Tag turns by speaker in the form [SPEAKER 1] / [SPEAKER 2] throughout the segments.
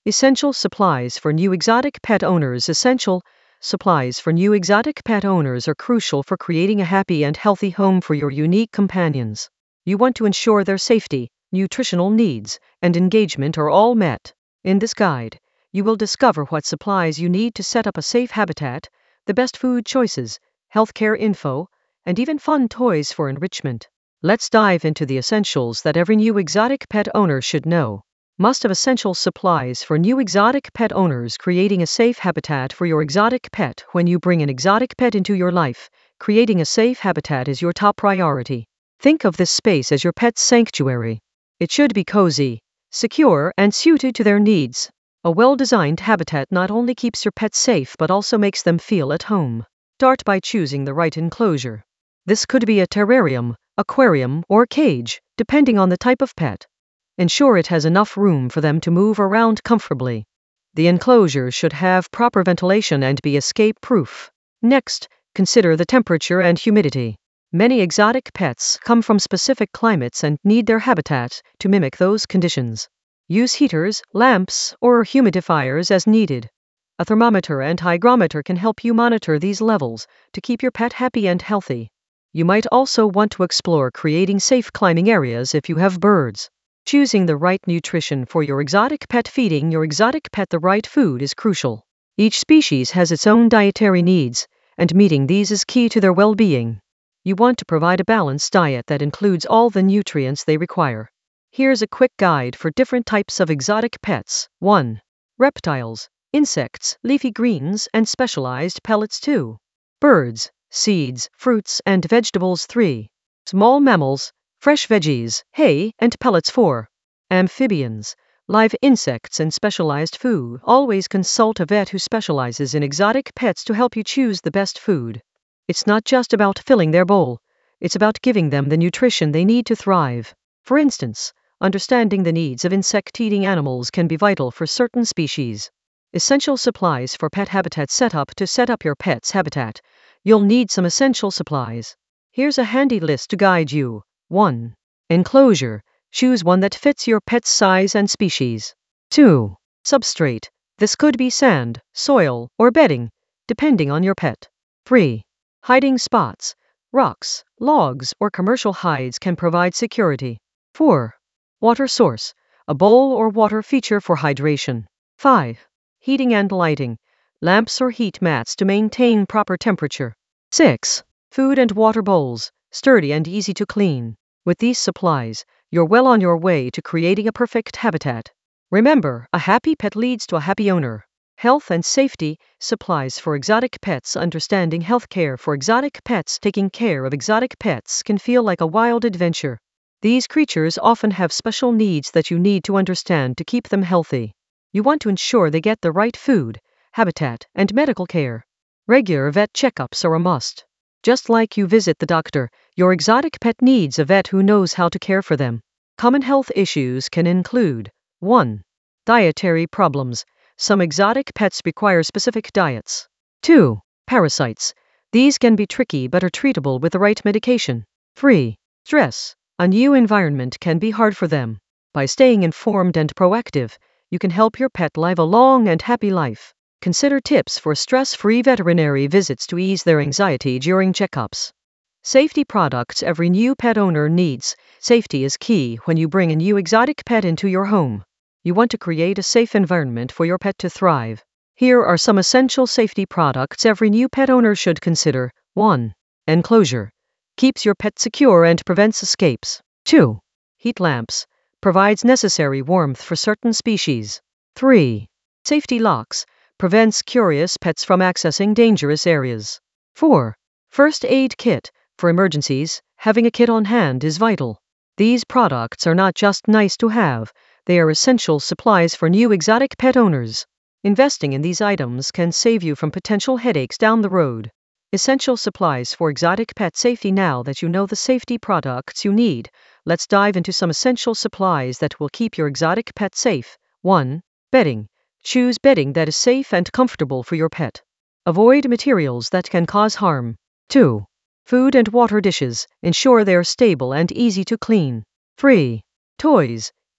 [SPEAKER 1] Essential supplies for new exotic pet owners. Essential supplies for new exotic pet owners are crucial for creating a happy and healthy home for your unique companions. You want to ensure their safety, nutritional needs, and engagement are all met. In this guide, you will discover what supplies you need to set up a safe habitat, the best food choices, healthcare info, and even fun toys for enrichment. Let's dive into the essentials that every new exotic pet owner should know. Must-have essential supplies for new exotic pet owners. Creating a safe habitat for your exotic pet. When you bring an exotic pet into your life, creating a safe habitat is your top priority. Think of this space as your pet's sanctuary. It should be cozy, secure, and suited to their needs. A well-designed habitat not only keeps your pet safe but also makes them feel at home. Start by choosing the right enclosure. This could be a terrarium, aquarium, or cage, depending on the type of pet. Ensure it has enough room for them to move around comfortably. The enclosure should have proper ventilation and be escape-proof. Next, consider the temperature and humidity. Many exotic pets come from specific climates and need their habitat to mimic those conditions. Use heaters, lamps, or humidifiers as needed. A thermometer and hygrometer can help you monitor these levels to keep your pet happy and healthy. You might also want to explore creating safe climbing areas if you have birds. Choosing the right nutrition for your exotic pet. Feeding your exotic pet the right food is crucial. Each species has its own dietary needs, and meeting these is key to their well-being. You want to provide a balanced diet that includes all the nutrients they require. Here's a quick guide for different types of exotic pets. 1. Reptiles, insects, leafy greens, and specialized pellets. 2. Birds, seeds, fruits, and vegetables. 3. Small mammals, fresh veggies, hay, and pellets. 4. Amphibians, live insects and specialized food. Always consult a vet who specializes in exotic pets to help you choose the best food. It's not just about filling their bowl, it's about giving them the nutrition they need to thrive. For instance, understanding the needs of insect-eating animals can be vital for certain species. Essential supplies for pet habitat setup. To set up your pet's habitat, you'll need some essential supplies. Here's a handy list to guide you. 1. Enclosure. Choose one that fits your pet's size and species. 2. Substrate. This could be sand, soil, or bedding, depending on your pet. 3. Hiding spots. Rocks, logs, or commercial hides can provide security. 4. Water source. A bowl or water feature for hydration. 5. Heating and lighting. Lamps or heat mats to maintain proper temperature. 6. Food and water bowls, sturdy and easy to clean. With these supplies, you're well on your way to creating a perfect habitat. Remember, a happy pet leads to a happy owner. Health and safety, supplies for exotic pets. Understanding healthcare for exotic pets. Taking care of exotic pets can feel like a wild adventure. These creatures often have special needs that you need to understand to keep them healthy. You want to ensure they get the right food, habitat, and medical care. Regular vet checkups are a must. Just like you visit the doctor, your exotic pet needs a vet who knows how to care for them. Common health issues can include 1. Dietary problems. Some exotic pets require specific diets. 2. Parasites. These can be tricky but are treatable with the right medication. 3. Stress. A new environment can be hard for them. By staying informed and proactive, you can help your pet live a long and happy life. Consider tips for stress-free veterinary visits to ease their anxiety during checkups. Safety products. Every new pet owner needs. Safety is key when you bring a new exotic pet into your home. You want to create a safe environment for your pet to thrive. Here are some essential safety products every new pet owner should consider. 1. Enclosure. Keeps your pet secure and prevents escapes. 2. Heat lamps. Provides necessary warmth for certain species. 3. Safety locks. Prevents curious pets from accessing dangerous areas. 4. First aid kit. For emergencies, having a kit on hand is vital. These products are not just nice to have, they are essential supplies for new exotic pet owners. Investing in these items can save you from potential headaches down the road. Essential supplies for exotic pet safety. Now that you know the safety products you need, let's dive into some essential supplies that will keep your exotic pet safe. 1. Bedding. Choose bedding that is safe and comfortable for your pet. Avoid materials that can cause harm. 2. Food and water dishes. Ensure they are stable and easy to clean. 3. Toys.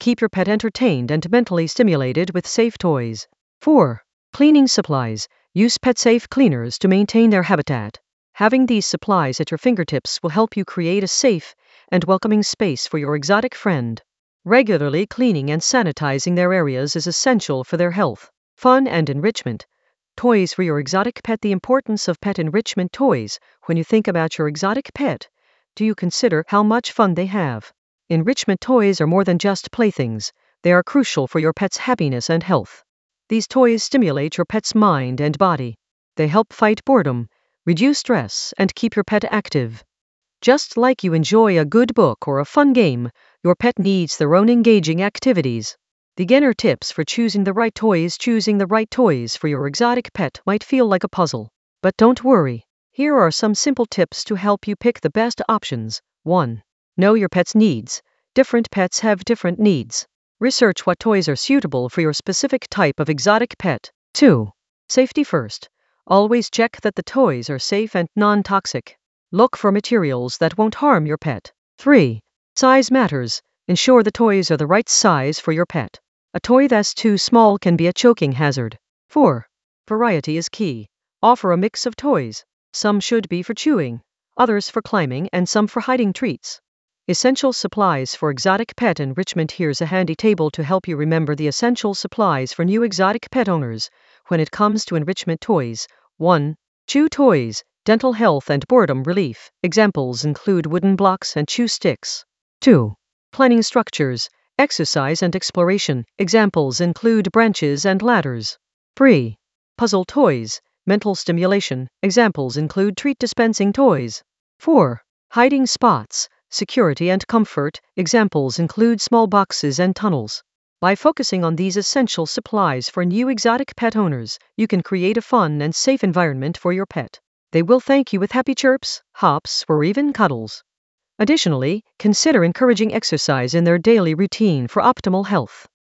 [SPEAKER 1] Keep your pet entertained and mentally stimulated with safe toys. 4. Cleaning supplies. Use pet-safe cleaners to maintain their habitat. Having these supplies at your fingertips will help you create a safe and welcoming space for your exotic friend. Regularly cleaning and sanitizing their areas is essential for their health, fun, and enrichment. Toys for your exotic pet. The importance of pet enrichment toys. When you think about your exotic pet, do you consider how much fun they have? Enrichment toys are more than just playthings. They are crucial for your pet's happiness and health. These toys stimulate your pet's mind and body. They help fight boredom, reduce stress, and keep your pet active. Just like you enjoy a good book or a fun game, your pet needs their own engaging activities. Beginner tips for choosing the right toys. Choosing the right toys for your exotic pet might feel like a puzzle. But don't worry. Here are some simple tips to help you pick the best options. 1. Know your pet's needs. Different pets have different needs. Research what toys are suitable for your specific type of exotic pet. 2. Safety first. Always check that the toys are safe and non-toxic. Look for materials that won't harm your pet. 3. Size matters. Ensure the toys are the right size for your pet. A toy that's too small can be a choking hazard. 4. Variety is key. Offer a mix of toys. Some should be for chewing, others for climbing, and some for hiding treats. Essential supplies for exotic pet enrichment. Here's a handy table to help you remember the essential supplies for new exotic pet owners when it comes to enrichment toys. 1. Chew toys, dental health and boredom relief. Examples include wooden blocks and chew sticks. 2. Planning structures, exercise and exploration. Examples include branches and ladders. 3. Puzzle toys, mental stimulation. Examples include treat dispensing toys. 4. Hiding spots, security and comfort. Examples include small boxes and tunnels. By focusing on these essential supplies for new exotic pet owners, you can create a fun and safe environment for your pet. They will thank you with happy chirps, hops, or even cuddles. Additionally, consider encouraging exercise in their daily routine for optimal health.